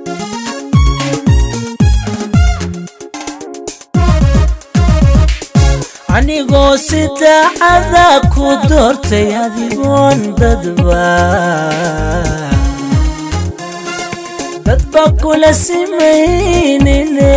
anigoo sida cada ku doortay adigoon dadba kula simaynine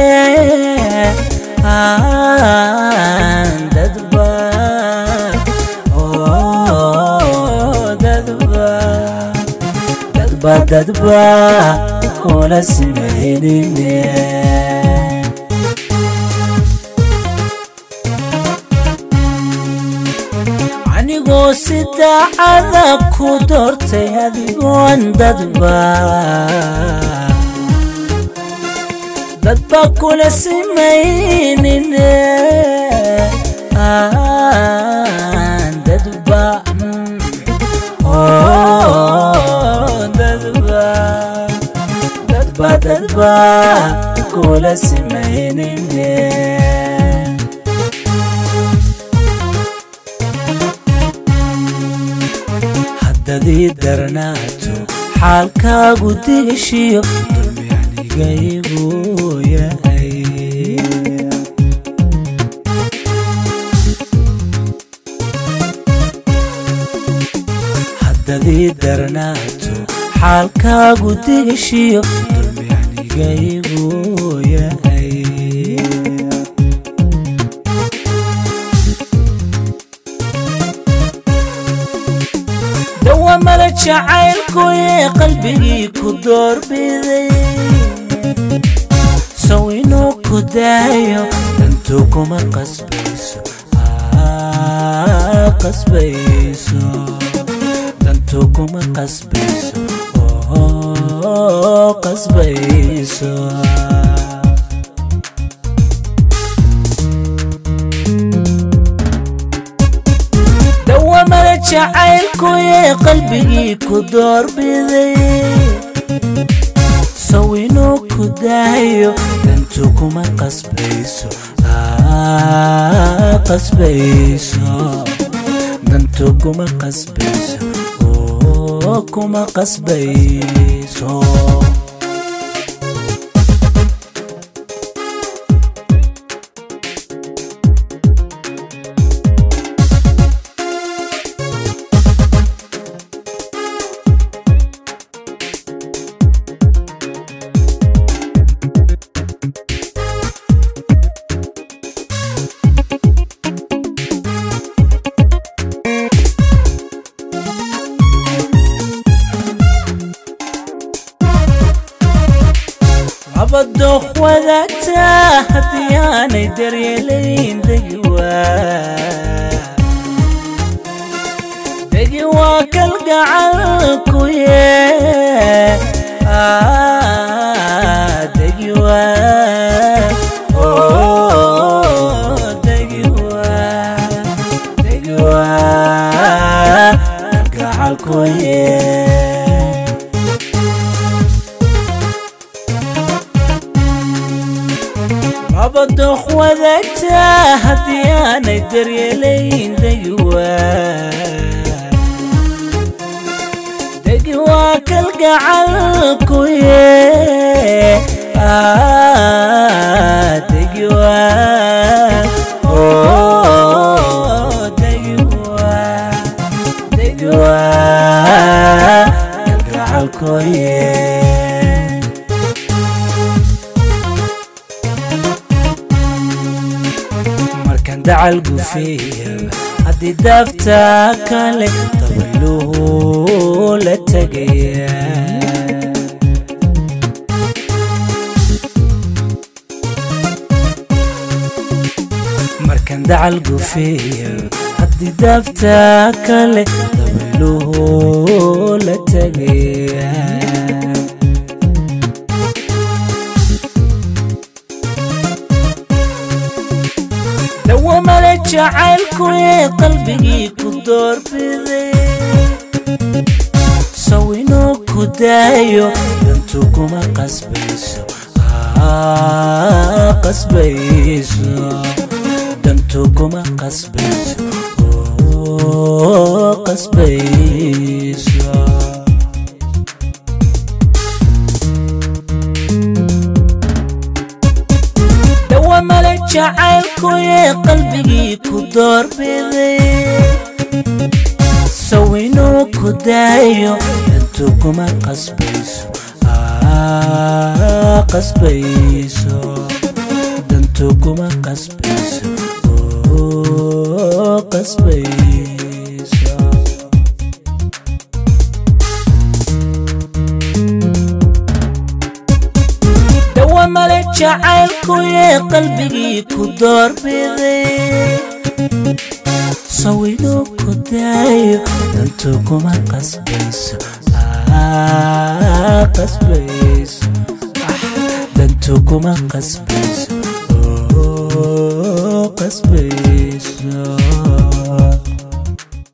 dadba kula simaynine anigoo sida cada ku doortay adigoon dadba kula simaynine dadba kula simaynine haddadii darnaato xaalkaagu digashiyo dulmi anigaygu yahay haddadii darnaato xaalkaagu digashiyo dulmi anigaygu yahay dawamala jacaylku ee qalbigii ku doorbiday sow inuu ku daayo dantu kuma qasbayso dantu kuma qasbayso qasbayso dawamala jacaylku ee qalbigii ku doorbiday sow inuu ku daayo dantu kuma qasbayso dantu kuma qasbayso kuma qasbayso abadooq wadaagtaa haddii aanay daryeelayn degi waa kalgacalku yee degi waa kalgacalku yee abadooq wadaagtaa haddii aanay daryeelayn degi waa kalgacalku yee degi waa kalgacalku yee dacal gufeeya haddii daafta kale dabayluhu la tegaya markan dacal gufeeya haddii daafta kale dabayluhu la tegaya dawamala jacaylku ee qalbigii ku doorbiday sow inuu ku daayo dantu kuma qasbayso dantu kuma qasbayso qasbayso jacaylku ee qalbigii ku doorbiday sawinuu ku daayo dantu kuma qasbayso qasbayso dantu kuma qasbayso qasbayso dawa male jacaylku ee qalbigii ku doorbiday sawinuu ku daayo dantu kuma qasbayso qasbayso dantu kuma qasbayso qasbayso